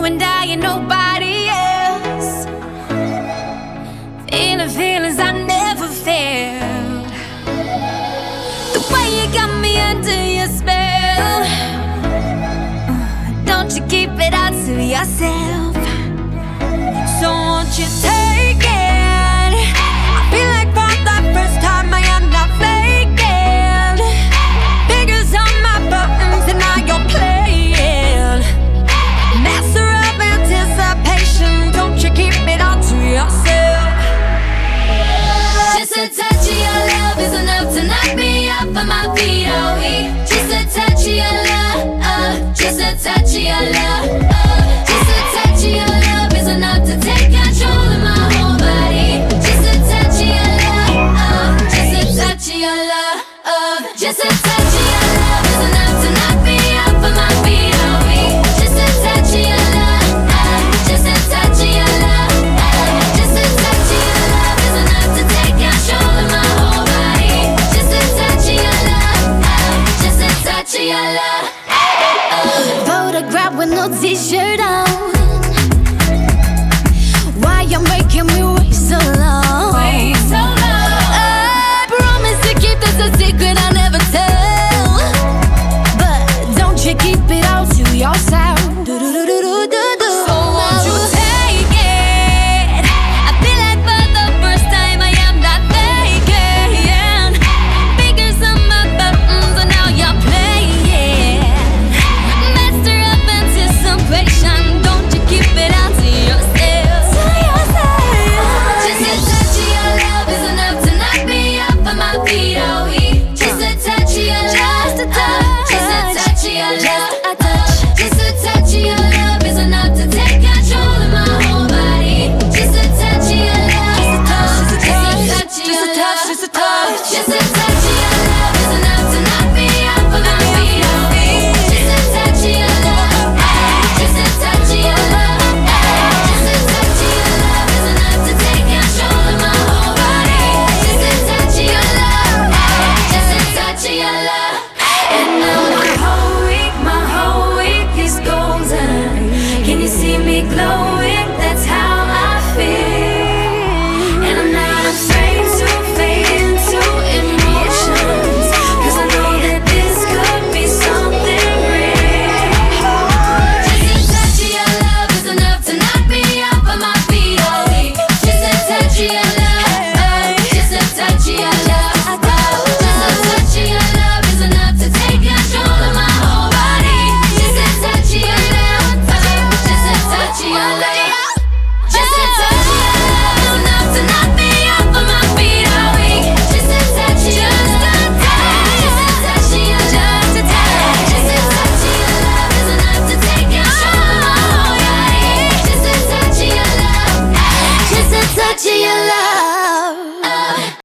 and I and nobody else. Feeling feelings I never felt. The way you got me under your spell. Don't you keep it all to yourself. So won't you take it? I feel like for the first time I am not faking. Fingers on my buttons and now you're playing. Master of anticipation. Don't you keep it all to yourself. Just a touch of your love is enough to knock me off of my feet, oh just a touch of your love, just a touch of your love, just a touch of your love is enough to take control of my whole body. Just a touch of your love, just a touch of your love, just a touch of your love is enough to knock me off of my feet, oh just a touch of your love, just a touch of your love, just a touch of your love is enough to take control of my whole body. Just a touch of your love, just a touch of your love. Photograph with no t-shirt on. Why you making me wait so long? Wait so long. I promise to keep this a secret I never tell. But don't you keep it all to yourself. Do do do do do do.